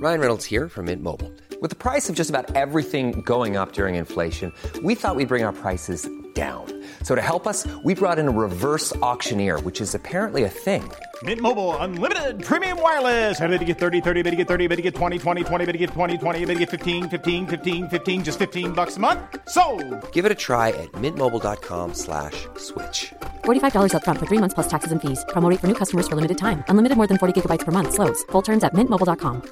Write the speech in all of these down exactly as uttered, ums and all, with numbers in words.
Ryan Reynolds here from Mint Mobile. With the price of just about everything going up during inflation, we thought we'd bring our prices down. So to help us, we brought in a reverse auctioneer, which is apparently a thing. Mint Mobile Unlimited Premium Wireless. How to get thirty, thirty, how to get thirty, how to get twenty, twenty, twenty, how to get twenty, twenty, how to get fifteen, fifteen, fifteen, fifteen, just fifteen bucks a month? Sold! Give it a try at mintmobile.com slash switch. forty-five dollars up front for three months plus taxes and fees. Promo rate for new customers for limited time. Unlimited more than forty gigabytes per month. Slows full terms at mint mobile dot com.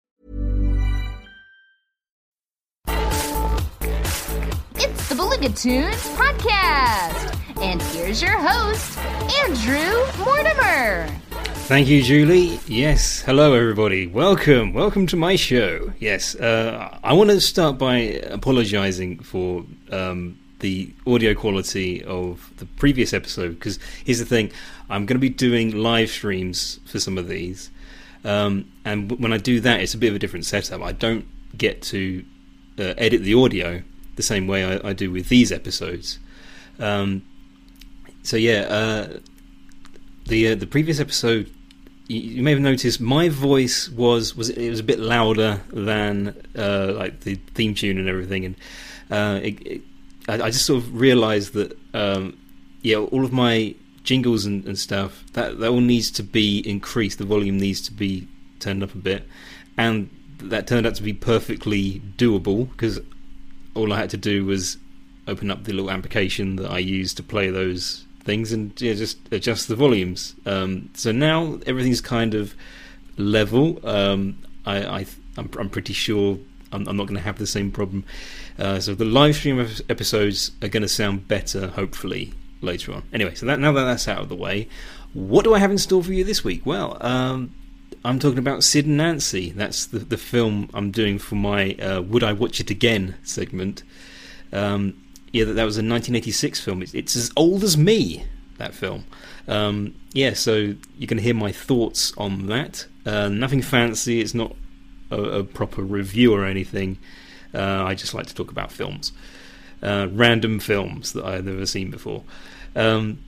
It's the Belligatunes Podcast. And here's your host, Andrew Mortimer. Thank you, Julie. Yes, hello everybody. Welcome, welcome to my show. Yes, uh, I want to start by apologising for um, the audio quality of the previous episode, because here's the thing, I'm going to be doing live streams for some of these, um, and when I do that, it's a bit of a different setup. I don't get to uh, edit the audio the same way I, I do with these episodes. Um, so yeah, uh, the uh, the previous episode, you, you may have noticed my voice was was it was a bit louder than uh, like the theme tune and everything, and uh, it, it, I, I just sort of realised that um, yeah, all of my jingles and, and stuff that that all needs to be increased. The volume needs to be turned up a bit, and that turned out to be perfectly doable because all I had to do was open up the little application that I use to play those things and yeah, just adjust the volumes. Um, so now everything's kind of level. Um, I, I, I'm, I'm pretty sure I'm, I'm not going to have the same problem. Uh, so the live stream episodes are going to sound better, hopefully, later on. Anyway, so that now that that's out of the way, what do I have in store for you this week? Well, um, I'm talking about Sid and Nancy. That's the, the film I'm doing for my uh, Would I Watch It Again segment. Um, yeah, that, that was a nineteen eighty-six film. It's, it's as old as me, that film. Um, yeah, so you can hear my thoughts on that. Uh, nothing fancy. It's not a, a proper review or anything. Uh, I just like to talk about films. Uh, random films that I've never seen before. Um,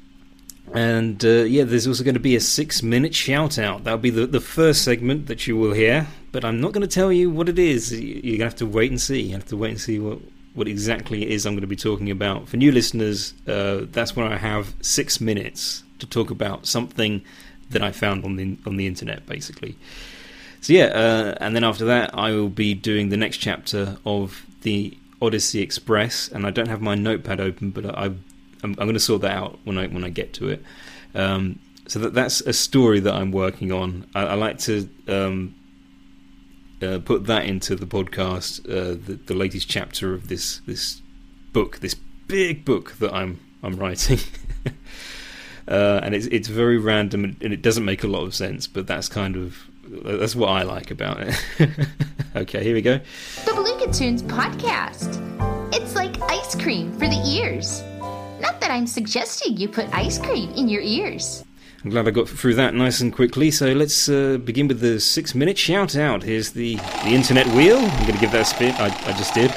and uh, yeah, there's also going to be a six-minute shout-out. That'll be the, the first segment that you will hear, but I'm not going to tell you what it is. You're going to have to wait and see. You have to wait and see what, what exactly it is I'm going to be talking about. For new listeners, uh, that's where I have six minutes to talk about something that I found on the on the internet, basically. So yeah, uh, and then after that, I will be doing the next chapter of the Odyssey Express, and I don't have my notepad open, but I, I'm, I'm going to sort that out when I when I get to it. Um, so that that's a story that I'm working on. I, I like to um, uh, put that into the podcast, uh, the, the latest chapter of this this book, this big book that I'm I'm writing. uh, and it's it's very random and it doesn't make a lot of sense, but that's kind of that's what I like about it. Okay, here we go. The Belligatunes Podcast. It's like ice cream for the ears. Not that I'm suggesting you put ice cream in your ears. I'm glad I got through that nice and quickly. So let's uh, begin with the six-minute shout-out. Here's the, the internet wheel. I'm going to give that a spin. I, I just did.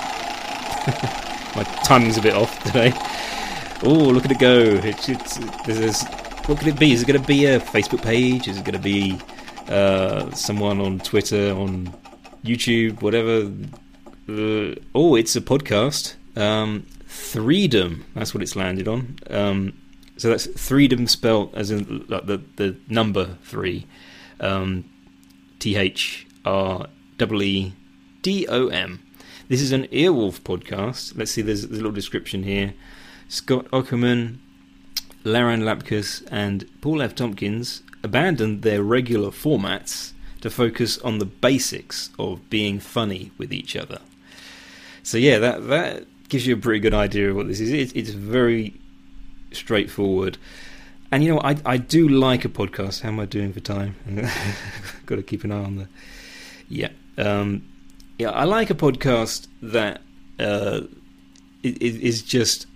My timing's a bit off today. Oh, look at it go. It's, it's, there's, what could it be? Is it going to be a Facebook page? Is it going to be uh, someone on Twitter, on YouTube, whatever? Uh, oh, it's a podcast. Um, Threedom. That's what it's landed on. Um, so that's Threedom spelled as in like the, the number three. Um, T H R E E D O M. This is an Earwolf podcast. Let's see, there's a little description here. Scott Aukerman, Laran Lapkus, and Paul F. Tompkins abandoned their regular formats to focus on the basics of being funny with each other. So yeah, that that gives you a pretty good idea of what this is. It's, it's very straightforward. And you know, I I do like a podcast. How am I doing for time? Got to keep an eye on the... Yeah. Um, yeah, I like a podcast that uh, is just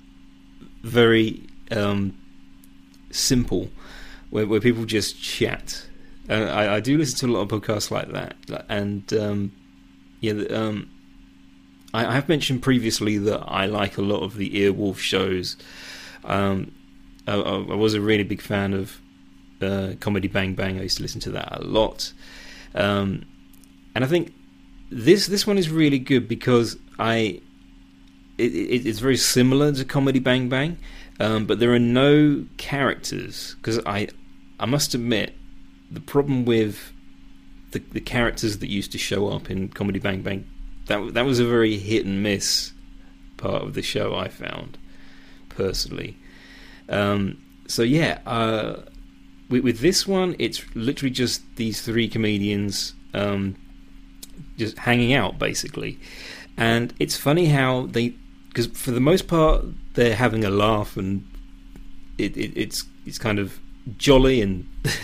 very um, simple, where, where people just chat. Uh, I, I do listen to a lot of podcasts like that. And um, yeah, um, I, I have mentioned previously that I like a lot of the Earwolf shows. Um, I, I was a really big fan of uh, Comedy Bang Bang. I used to listen to that a lot. Um, and I think this this one is really good because I it, it, it's very similar to Comedy Bang Bang, um, but there are no characters, because I I must admit the problem with the the characters that used to show up in Comedy Bang Bang, that that was a very hit and miss part of the show, I found personally. Um, so yeah, uh, with, with this one, it's literally just these three comedians um, just hanging out, basically. And it's funny how they, because for the most part, they're having a laugh, and it, it, it's it's kind of jolly, and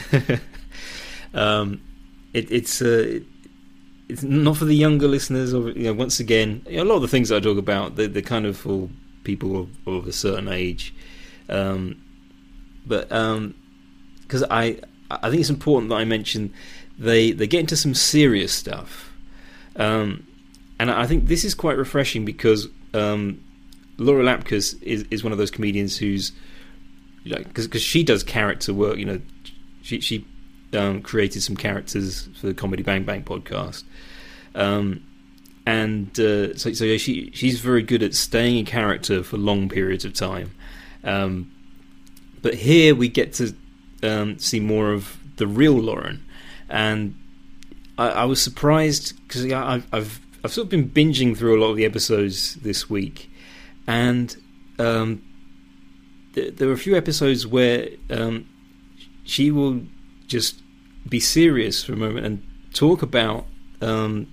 um, it, it's uh, it, it's not for the younger listeners. Or, you know, once again, you know, a lot of the things I talk about, they're, they're kind of for people of, of a certain age. Um, but because um, I I think it's important that I mention they they get into some serious stuff, um, and I think this is quite refreshing because um, Laura Lapkus is is one of those comedians who's, like, because she does character work. You know, she she um, created some characters for the Comedy Bang Bang podcast, um, and uh, so so she she's very good at staying in character for long periods of time. Um, but here we get to um, see more of the real Lauren, and I, I was surprised because I've, I've I've sort of been binging through a lot of the episodes this week, and um, th- there were a few episodes where um, she will just be serious for a moment and talk about um,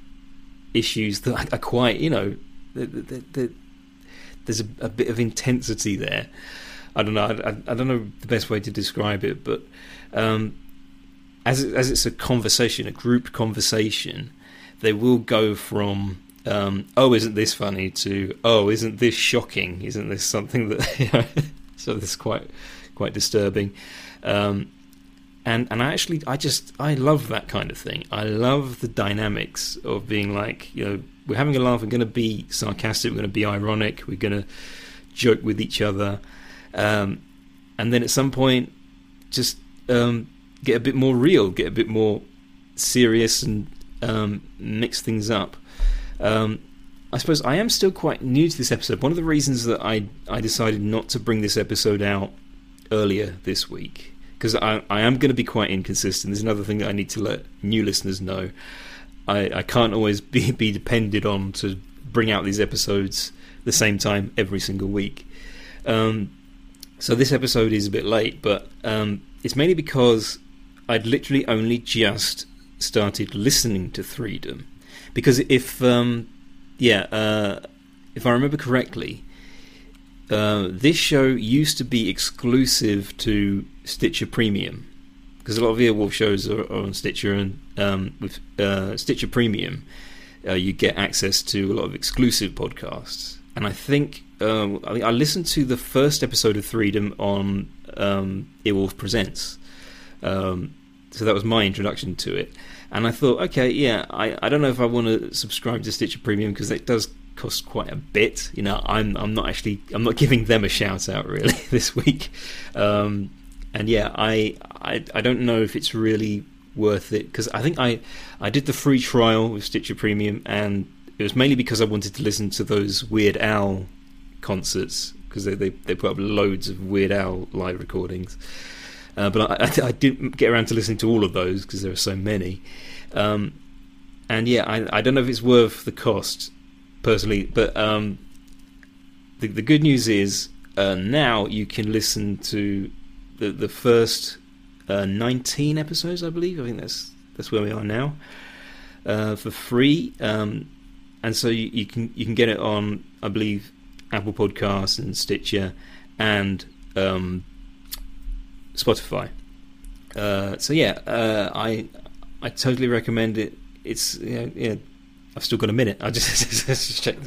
issues that are quite, you know, the, the, the, there's a, a bit of intensity there. I don't know. I, I don't know the best way to describe it, but um, as it, as it's a conversation, a group conversation, they will go from um, "Oh, isn't this funny?" to "Oh, isn't this shocking? Isn't this something that?" You know, so this is quite quite disturbing. Um, and and I actually I just I love that kind of thing. I love the dynamics of being like, you know, we're having a laugh, we're going to be sarcastic, we're going to be ironic, we're going to joke with each other, um, and then at some point just um, get a bit more real, get a bit more serious, and um, mix things up. Um, I suppose I am still quite new to this episode. One of the reasons that I, I decided not to bring this episode out earlier this week, because I, I am going to be quite inconsistent. There's another thing that I need to let new listeners know. I, I can't always be, be depended on to bring out these episodes the same time every single week. Um, so this episode is a bit late, but um, it's mainly because I'd literally only just started listening to Threedom. Because if, um, yeah, uh, if I remember correctly, uh, this show used to be exclusive to Stitcher Premium. Because a lot of Earwolf shows are, are on Stitcher, and um, with uh, Stitcher Premium, uh, you get access to a lot of exclusive podcasts. And I think um, I, I listened to the first episode of Threedom on um, Earwolf Presents, um, so that was my introduction to it. And I thought, okay, yeah, I, I don't know if I want to subscribe to Stitcher Premium because it does cost quite a bit. You know, I'm I'm not actually I'm not giving them a shout out really this week. Um, And yeah, I, I I don't know if it's really worth it, because I think I, I did the free trial with Stitcher Premium, and it was mainly because I wanted to listen to those Weird Al concerts, because they, they, they put up loads of Weird Al live recordings. Uh, but I, I, I didn't get around to listening to all of those because there are so many. Um, and yeah, I, I don't know if it's worth the cost, personally, but um, the, the good news is uh, now you can listen to The, the first uh, nineteen episodes, I believe. I think that's that's where we are now, uh, for free. Um, and so you, you can you can get it on, I believe, Apple Podcasts and Stitcher and um, Spotify. Uh, so yeah, uh, I I totally recommend it. It's you know, yeah, I've still got a minute. I just just checked.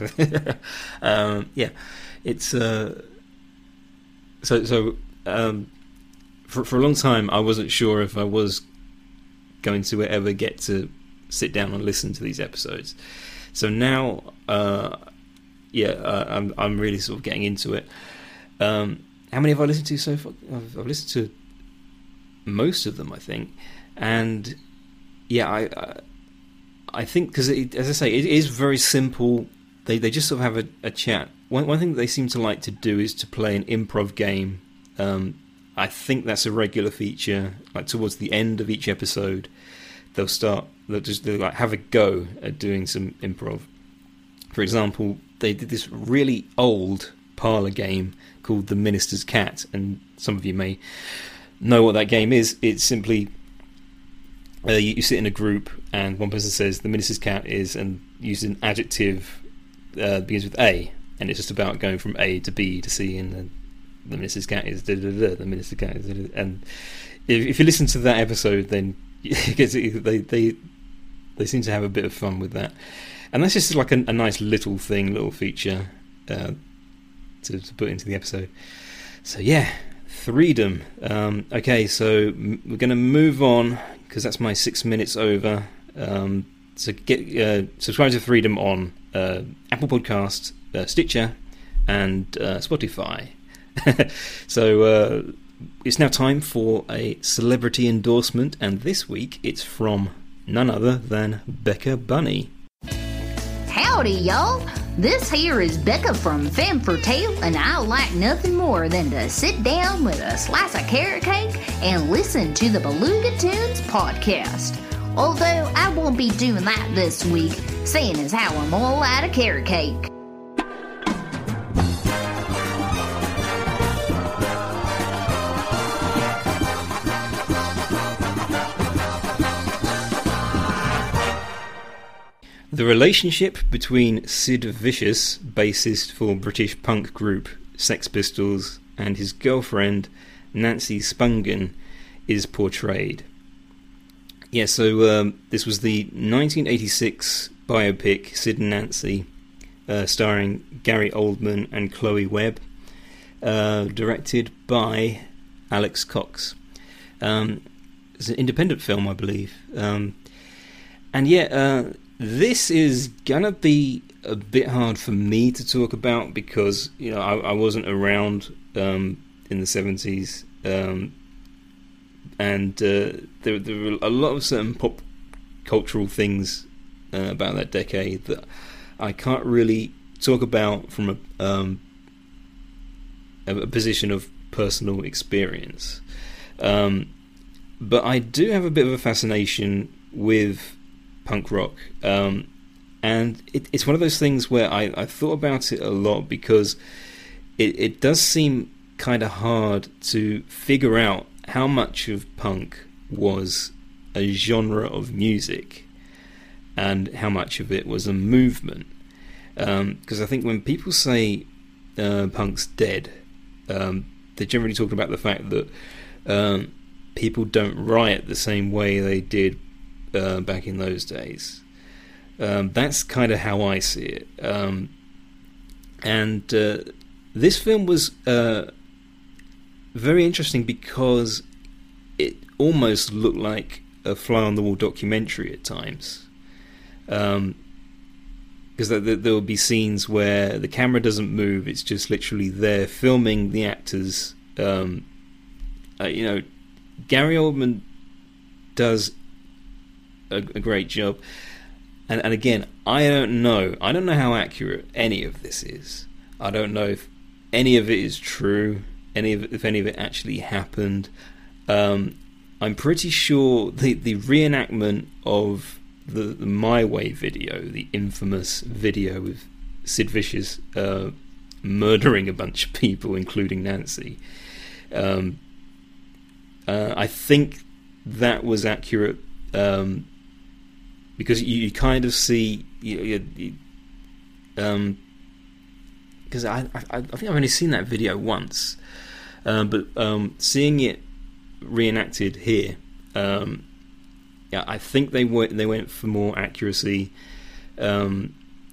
um, yeah, it's uh, so so. Um, For, for a long time, I wasn't sure if I was going to ever get to sit down and listen to these episodes. So now, uh, yeah, uh, I'm I'm really sort of getting into it. Um, how many have I listened to so far? I've, I've listened to most of them, I think. And yeah, I, I I think because, as I say, it is very simple. They they just sort of have a, a chat. One one thing that they seem to like to do is to play an improv game. Um, I think that's a regular feature. Like towards the end of each episode, they'll start. They'll just they'll like have a go at doing some improv. For example, they did this really old parlour game called The Minister's Cat, and some of you may know what that game is. It's simply uh, you, you sit in a group, and one person says the Minister's Cat is, and uses an adjective uh, begins with A, and it's just about going from A to B to C, and then the Minister's Cat is da, da, da, the Minister's Cat is da, da, and if, if you listen to that episode, then it gets, they they they seem to have a bit of fun with that. And that's just like a, a nice little thing, little feature uh, to, to put into the episode. So yeah, Threedom. Um, okay, so m- we're going to move on because that's my six minutes over. Um, so get uh, subscribe to Threedom on uh, Apple Podcasts, uh, Stitcher, and uh, Spotify. So uh, it's now time for a celebrity endorsement, and this week it's from none other than Becca Bunny. Howdy, y'all. This here is Becca from Femme Fatale, and I like nothing more than to sit down with a slice of carrot cake and listen to the Beluga Tunes podcast. Although I won't be doing that this week, seeing as how I'm all out of carrot cake. The relationship between Sid Vicious, bassist for British punk group Sex Pistols, and his girlfriend Nancy Spungen is portrayed. Yeah, so um, this was the nineteen eighty-six biopic Sid and Nancy, uh, starring Gary Oldman and Chloe Webb, uh, directed by Alex Cox. Um, it's an independent film, I believe. Um, and yeah, uh, this is gonna be a bit hard for me to talk about because, you know, I, I wasn't around um, in the seventies, um, and uh, there, there were a lot of certain pop cultural things uh, about that decade that I can't really talk about from a, um, a, a position of personal experience. Um, but I do have a bit of a fascination with punk rock, um, and it, it's one of those things where I, I thought about it a lot because it, it does seem kind of hard to figure out how much of punk was a genre of music and how much of it was a movement. Because um, I think when people say uh, punk's dead, um, they're generally talking about the fact that um, people don't riot the same way they did Uh, back in those days. Um, that's kind of how I see it. Um, and uh, this film was uh, very interesting because it almost looked like a fly-on-the-wall documentary at times. Um, because there, there will be scenes where the camera doesn't move, it's just literally there filming the actors. Um, uh, you know, Gary Oldman does A, a great job, and and again, I don't know. I don't know how accurate any of this is. I don't know if any of it is true. Any of if any of it actually happened. Um, I'm pretty sure the the reenactment of the, the My Way video, the infamous video with Sid Vicious uh, murdering a bunch of people, including Nancy. Um, uh, I think that was accurate. Um, because you, you kind of see, you, you, you, um, because I, I I think I've only seen that video once, um, but um, seeing it reenacted here, um, yeah, I think they went they went for more accuracy. Um,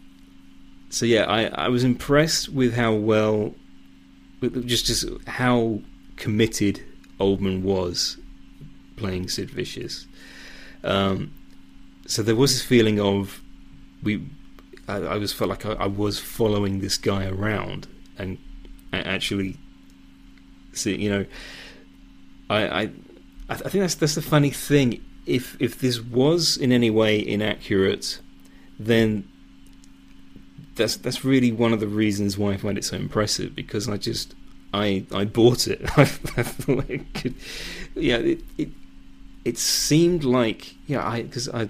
so yeah, I, I was impressed with how well, with just just how committed Oldman was playing Sid Vicious. Um, so there was this feeling of we. I, I was felt like I, I was following this guy around and actually see. You know, I I I think that's that's the funny thing. if if this was in any way inaccurate, then that's that's really one of the reasons why I find it so impressive, because I just I I bought it. I, I thought it could, yeah. It it it seemed like yeah. I because I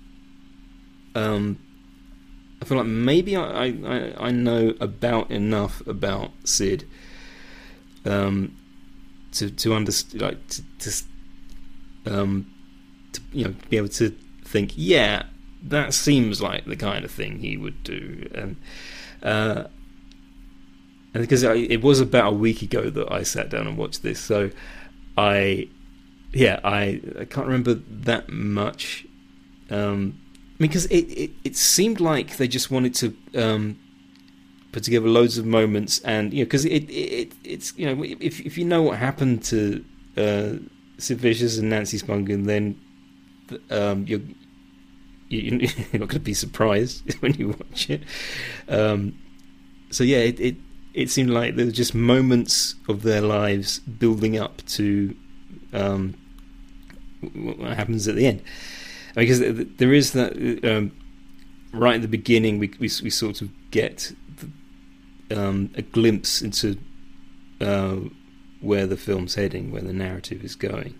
um I feel like maybe I, I I know about enough about Sid um to to understand, like to, to um to you know be able to think, yeah, that seems like the kind of thing he would do. And uh and because I, it was about a week ago that I sat down and watched this, so I yeah I, I can't remember that much, um because it, it, it seemed like they just wanted to um, put together loads of moments, and you know, because it, it it's you know, if if you know what happened to uh, Sid Vicious and Nancy Spungen, then um, you're you're not going to be surprised when you watch it. Um, so yeah, it, it it seemed like there were just moments of their lives building up to um, what happens at the end. Because there is that um, right at the beginning, we we, we sort of get the, um, a glimpse into uh, where the film's heading, where the narrative is going,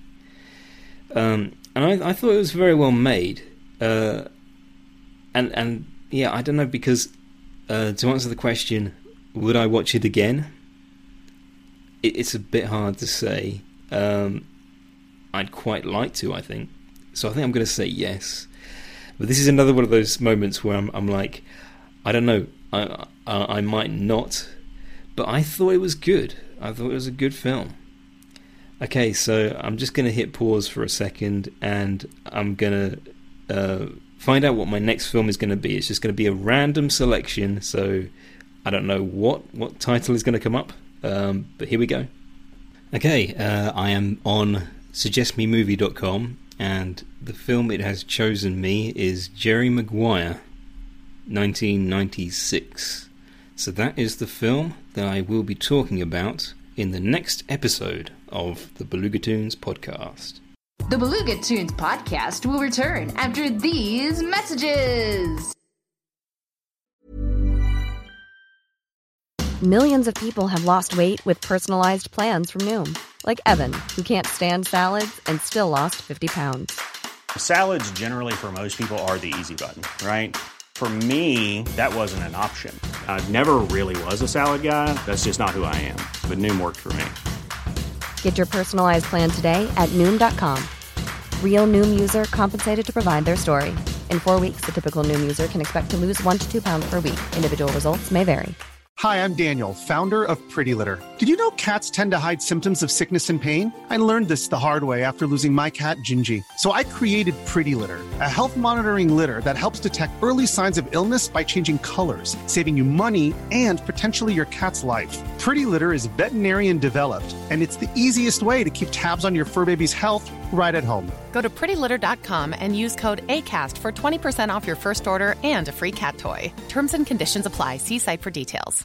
um, and I, I thought it was very well made. Uh, and and yeah, I don't know, because uh, to answer the question, would I watch it again? It, it's a bit hard to say. Um, I'd quite like to, I think. So I think I'm going to say yes. But this is another one of those moments where I'm, I'm like, I don't know, I, I I might not, but I thought it was good. I thought it was a good film. Okay, so I'm just going to hit pause for a second, and I'm going to uh, find out what my next film is going to be. It's just going to be a random selection, so I don't know what, what title is going to come up, um, but here we go. Okay, uh, I am on suggest me movie dot com. And the film it has chosen me is Jerry Maguire, nineteen ninety-six. So that is the film that I will be talking about in the next episode of the Beluga Tunes podcast. The Beluga Tunes podcast will return after these messages. Millions of people have lost weight with personalized plans from Noom. Like Evan, who can't stand salads and still lost fifty pounds. Salads generally for most people are the easy button, right? For me, that wasn't an option. I never really was a salad guy. That's just not who I am. But Noom worked for me. Get your personalized plan today at Noom dot com. Real Noom user compensated to provide their story. In four weeks, the typical Noom user can expect to lose one to two pounds per week. Individual results may vary. Hi, I'm Daniel, founder of Pretty Litter. Did you know cats tend to hide symptoms of sickness and pain? I learned this the hard way after losing my cat, Gingy. So I created Pretty Litter, a health monitoring litter that helps detect early signs of illness by changing colors, saving you money and potentially your cat's life. Pretty Litter is veterinarian developed, and it's the easiest way to keep tabs on your fur baby's health right at home. Go to pretty litter dot com and use code ACAST for twenty percent off your first order and a free cat toy. Terms and conditions apply. See site for details.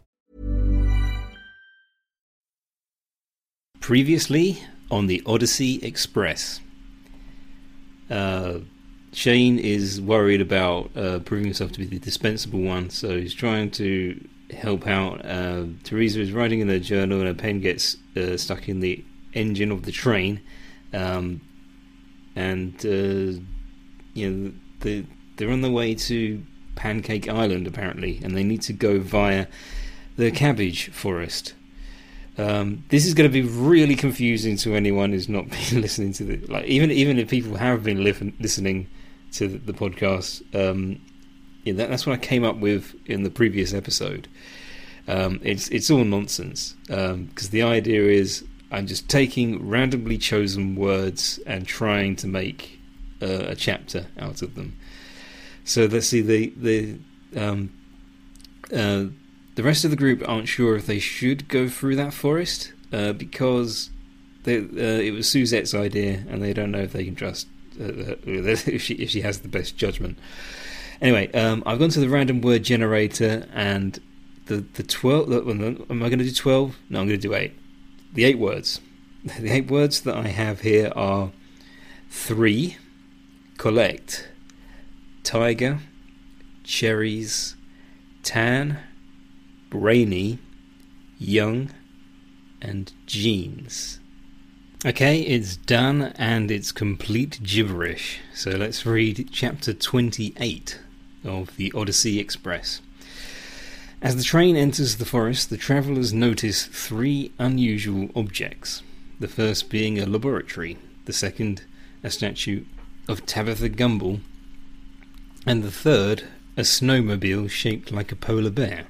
Previously on the Odyssey Express, uh, Shane is worried about uh, proving himself to be the dispensable one, so he's trying to help out. Uh, Teresa is writing in her journal, and her pen gets uh, stuck in the engine of the train, um, and uh, you know the, they're on their way to Pancake Island apparently, and they need to go via the cabbage forest. Um, this is going to be really confusing to anyone who's not been listening to the like even even if people have been li- listening to the, the podcast. Um, yeah, that, that's what I came up with in the previous episode. Um, it's it's all nonsense because um, the idea is I'm just taking randomly chosen words and trying to make uh, a chapter out of them. So let's see the the. Um, uh, The rest of the group aren't sure if they should go through that forest uh, because they, uh, it was Suzette's idea, and they don't know if they can trust uh, if she if she has the best judgment. Anyway, um, I've gone to the random word generator, and the the twelve. Am I going to do twelve? No, I'm going to do eight. The eight words. The eight words that I have here are three, collect tiger, cherries, tan, brainy, young, and jeans. Okay, it's done and it's complete gibberish. So let's read chapter twenty-eight of the Odyssey Express. As the train enters the forest, the travellers notice three unusual objects. The first being a laboratory, the second a statue of Tabitha Gumble, and the third a snowmobile shaped like a polar bear.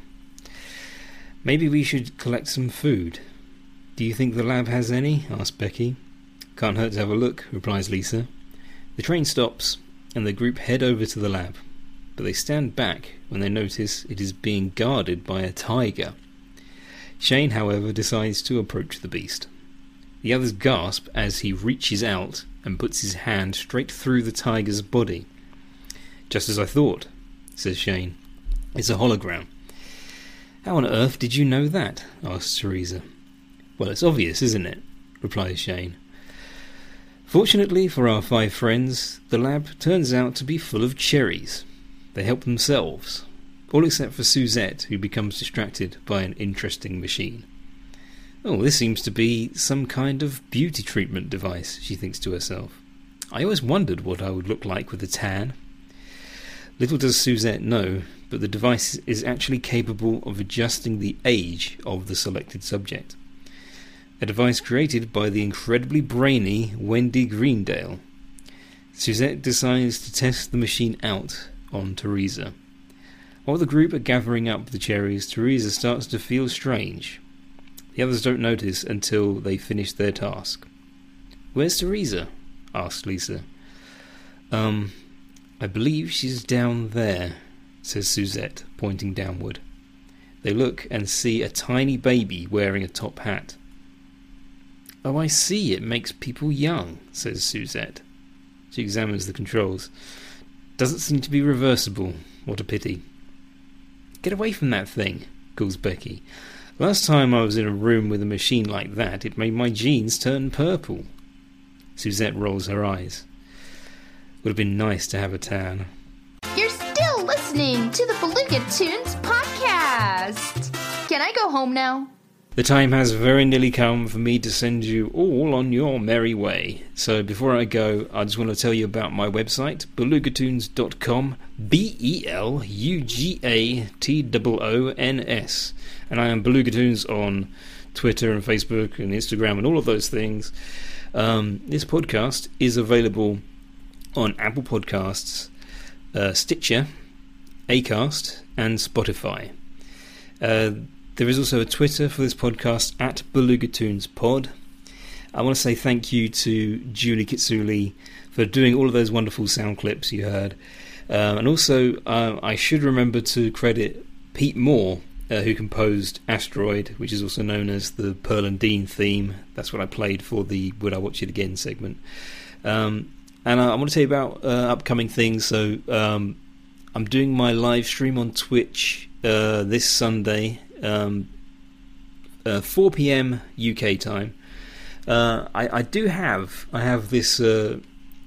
Maybe we should collect some food. Do you think the lab has any? Asks Becky. Can't hurt to have a look, replies Lisa. The train stops, and the group head over to the lab, but they stand back when they notice it is being guarded by a tiger. Shane, however, decides to approach the beast. The others gasp as he reaches out and puts his hand straight through the tiger's body. Just as I thought, says Shane. It's a hologram. How on earth did you know that? Asks Teresa. Well, it's obvious, isn't it? Replies Shane. Fortunately for our five friends, the lab turns out to be full of cherries. They help themselves, all except for Suzette, who becomes distracted by an interesting machine. Oh, this seems to be some kind of beauty treatment device, she thinks to herself. I always wondered what I would look like with a tan. Little does Suzette know, but the device is actually capable of adjusting the age of the selected subject. A device created by the incredibly brainy Wendy Greendale. Suzette decides to test the machine out on Teresa. While the group are gathering up the cherries, Teresa starts to feel strange. The others don't notice until they finish their task. Where's Teresa? asks Lisa. Um, I believe she's down there, says Suzette, pointing downward. They look and see a tiny baby wearing a top hat. Oh, I see, it makes people young, says Suzette. She examines the controls. Doesn't seem to be reversible. What a pity. Get away from that thing, calls Becky. Last time I was in a room with a machine like that, it made my jeans turn purple. Suzette rolls her eyes. Would have been nice to have a tan. You're still listening to the Beluga Tunes podcast. Can I go home now? The time has very nearly come for me to send you all on your merry way. So before I go, I just want to tell you about my website, beluga tunes dot com, B E L U G A T O O N S. And I am Beluga Tunes on Twitter and Facebook and Instagram and all of those things. Um, this podcast is available on Apple Podcasts, uh, Stitcher, Acast, and Spotify. Uh, there is also a Twitter for this podcast, at Beluga Tunes Pod. I want to say thank you to Julie Kitsuli for doing all of those wonderful sound clips you heard. Um, and also, uh, I should remember to credit Pete Moore, uh, who composed Asteroid, which is also known as the Pearl and Dean theme. That's what I played for the Would I Watch It Again segment. Um, and I, I want to tell you about uh, upcoming things. So um, I'm doing my live stream on Twitch uh, this Sunday, um, uh, four p.m. U K time. Uh, I, I do have I have this uh,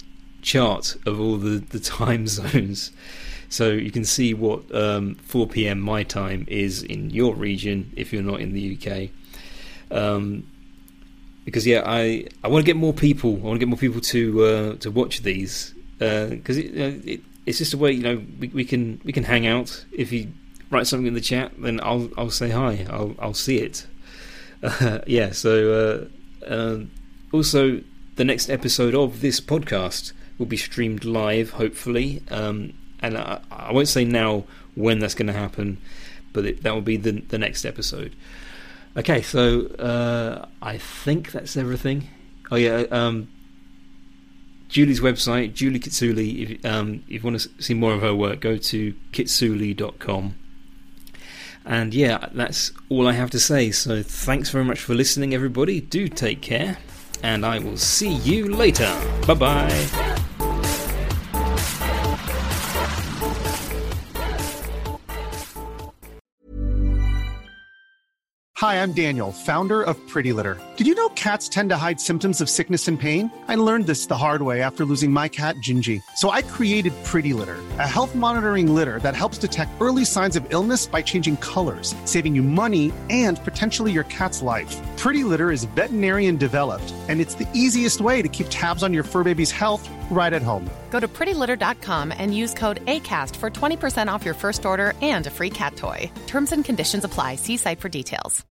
chart of all the, the time zones, so you can see what um, four p.m. my time is in your region if you're not in the U K. Um, because yeah, I, I want to get more people. I want to get more people to uh, to watch these because uh, it, uh, it it's just a way, you know, we, we can we can hang out. If you write something in the chat, then I'll I'll say hi. I'll I'll see it. Uh, yeah. So uh, uh, also the next episode of this podcast will be streamed live, hopefully. Um, and I, I won't say now when that's going to happen, but it, that will be the the next episode. Okay, so uh, I think that's everything. Oh yeah, um, Julie's website, Julie Kitsuli. If, um, if you want to see more of her work, go to kitsuli dot com. And yeah, that's all I have to say. So thanks very much for listening, everybody. Do take care, and I will see you later. Bye bye. Hi, I'm Daniel, founder of Pretty Litter. Did you know cats tend to hide symptoms of sickness and pain? I learned this the hard way after losing my cat, Gingy. So I created Pretty Litter, a health monitoring litter that helps detect early signs of illness by changing colors, saving you money and potentially your cat's life. Pretty Litter is veterinarian developed, and it's the easiest way to keep tabs on your fur baby's health right at home. Go to pretty litter dot com and use code ACAST for twenty percent off your first order and a free cat toy. Terms and conditions apply. See site for details.